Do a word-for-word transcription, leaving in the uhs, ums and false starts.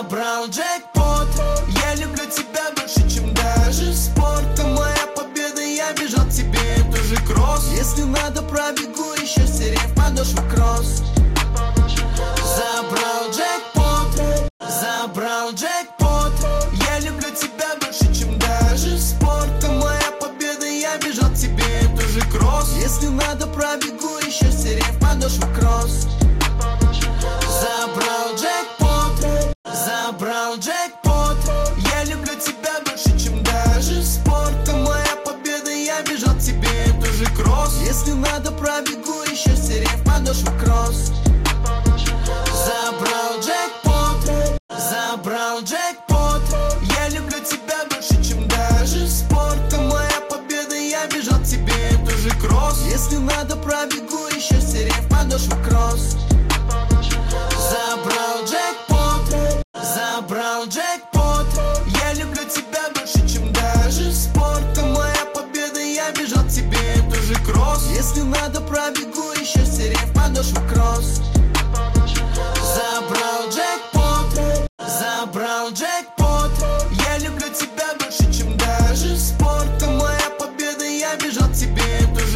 Забрал джекпот. Я люблю тебя больше, чем даже спорт. Ты моя победа, я бежал к тебе, тоже кросс. Если надо, пробегу еще стерев подошву кросс. Забрал джекпот. Забрал джекпот. Я люблю тебя больше, чем даже спорт. Ты моя победа, я бежал к тебе, тоже кросс. Если надо, пробегу еще стерев подошву кросс. Забрал джекпот. Забрал джекпот. Я люблю тебя больше, чем даже спорт. Ты моя победа, я бежал к тебе, тоже кросс. Если надо, пробегу еще стерев подошву кросс. Забрал джекпот. Забрал джекпот. Я люблю тебя больше, чем даже спорт. Ты моя победа, я бежал к тебе, тоже кросс. Если надо, пробегу еще стерев подошву кросс. Забрал джекпот. Забрал джекпот. Я люблю тебя больше, чем даже спорт. Ты моя победа, я бежал к тебе, тоже кросс. Если надо, пробегу еще стерев подошву кросс.